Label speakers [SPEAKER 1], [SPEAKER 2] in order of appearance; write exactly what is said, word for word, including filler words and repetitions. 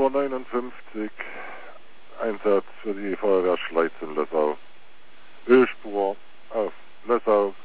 [SPEAKER 1] Nummer neunundfünfzig, Einsatz für die Feuerwehr Schleiz in Lössau. Ölspur auf Lössau